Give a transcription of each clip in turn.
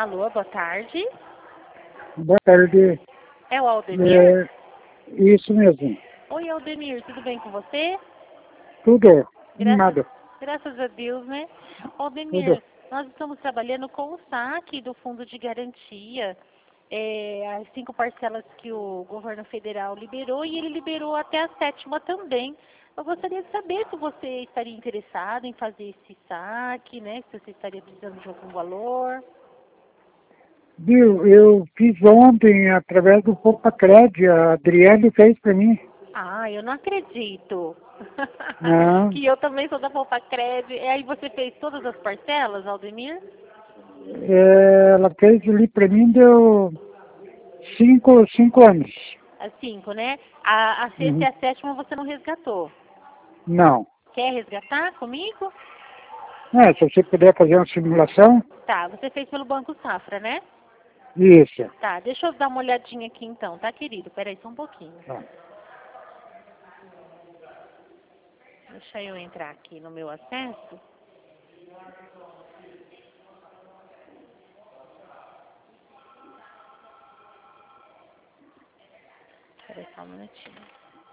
Alô, boa tarde. Boa tarde. É o Aldemir? Isso mesmo. Oi, Aldemir, tudo bem com você? Tudo. Graças, Nada. graças a Deus, né? Tudo. Aldemir, nós estamos trabalhando com o saque do Fundo de Garantia. As 5 parcelas que o governo federal liberou e ele liberou até a 7ª também. Eu gostaria de saber se você estaria interessado em fazer esse saque, né? Se você estaria precisando de algum valor. Viu, eu fiz ontem através do Poupa-Cred, a Adriele fez para mim. Ah, eu não acredito. Não. Que eu também sou da Poupa-Cred. E aí você fez todas as parcelas, Aldemir? Ela fez ali para mim, deu 5 anos. As 5, né? A 6ª e a 7ª você não resgatou. Não. Quer resgatar comigo? Se você puder fazer uma simulação, Tá, você fez pelo Banco Safra, né? isso. Tá, deixa eu dar uma olhadinha aqui então, tá, querido? Peraí só um pouquinho. Tá. Deixa eu entrar aqui no meu acesso. Peraí só um minutinho.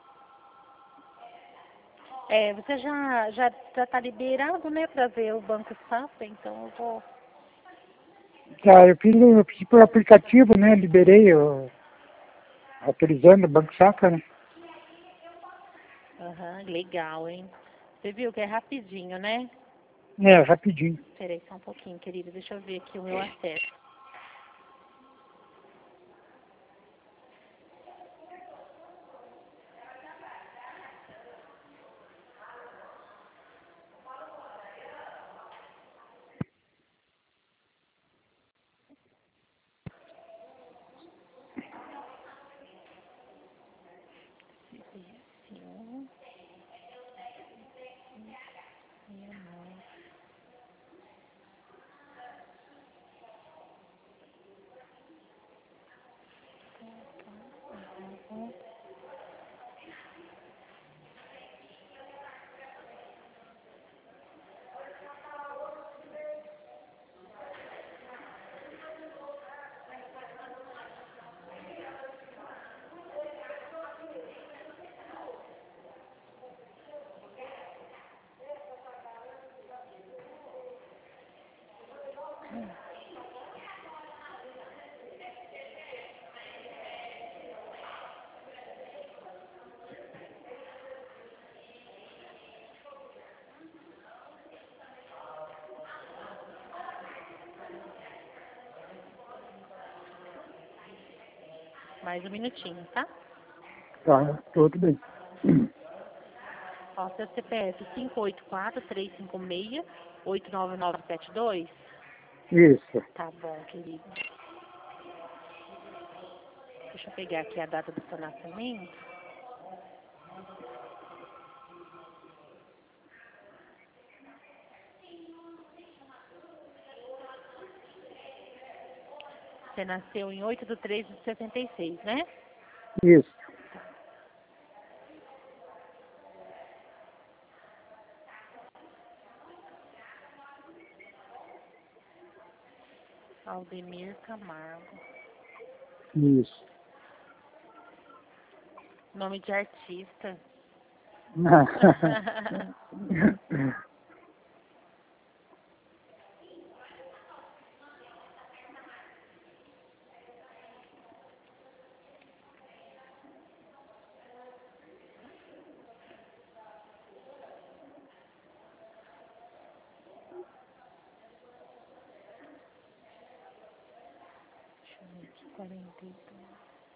Você já tá liberado, né, pra ver o Banco Safra, então eu vou... Tá, eu fiz pelo aplicativo, né? Liberei, autorizando o Banco Safra, né? Aham, legal, hein? Você viu que é rapidinho, né? Rapidinho. Peraí só um pouquinho, querida. Deixa eu ver aqui o meu acesso. Mais um minutinho, tá? Tá, tudo bem. Ó, seu CPF 584-356-89972. Isso. Tá bom, querido. Deixa eu pegar aqui a data do seu nascimento. Você nasceu em 8/3/76, né? Isso. Aldemir Camargo. Isso. Nome de artista. Deixa eu ver aqui, 42.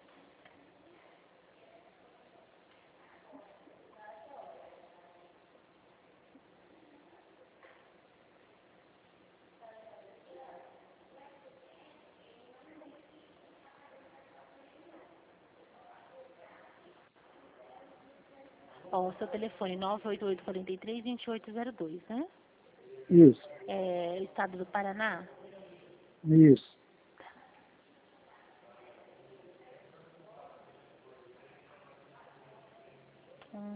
Ó, o seu telefone 988-43-2802, né? Isso. Estado do Paraná? Isso.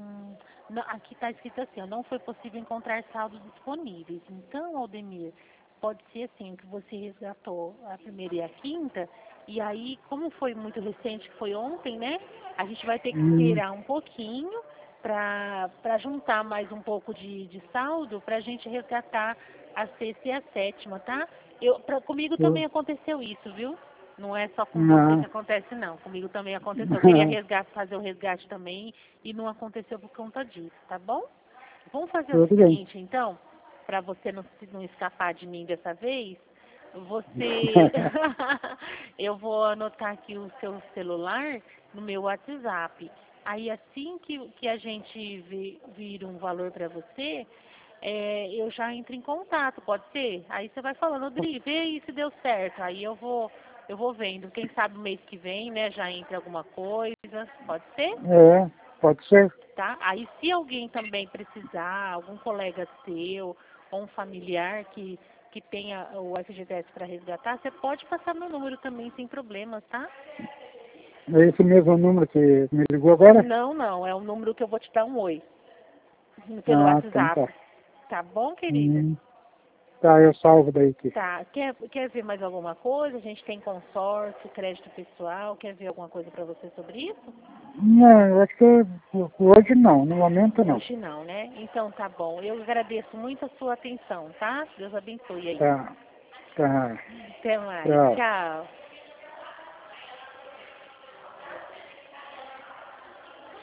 Aqui está escrito assim, ó, não foi possível encontrar saldos disponíveis. Então, Aldemir, pode ser assim, que você resgatou a primeira e a quinta, e aí, como foi muito recente, que foi ontem, né? A gente vai ter que esperar um pouquinho para juntar mais um pouco de saldo para a gente resgatar a sexta e a sétima, tá? Comigo também aconteceu isso, viu? Não é só com você que acontece, não. Comigo também aconteceu. Eu queria fazer o resgate também e não aconteceu por conta disso, tá bom? Vamos fazer o seguinte, então, para você não escapar de mim dessa vez. Eu vou anotar aqui o seu celular no meu WhatsApp. Aí assim que a gente vir um valor para você, eu já entro em contato, pode ser? Aí você vai falando, Dri, vê aí se deu certo. Aí eu vou vendo. Quem sabe mês que vem, né, já entra alguma coisa. Pode ser? Pode ser. Tá? Aí se alguém também precisar, algum colega seu ou um familiar que tenha o FGTS para resgatar, você pode passar meu número também sem problemas, tá? É esse mesmo número que me ligou agora? Não, é o número que eu vou te dar um oi pelo WhatsApp. Então tá. Tá bom, querida? Tá, eu salvo daí aqui. Tá, quer ver mais alguma coisa? A gente tem consórcio, crédito pessoal, quer ver alguma coisa para você sobre isso? Não, eu acho que hoje não, no momento não. Hoje não, né? Então tá bom. Eu agradeço muito a sua atenção, tá? Deus abençoe aí. Tá. Até mais. Tchau. Tchau.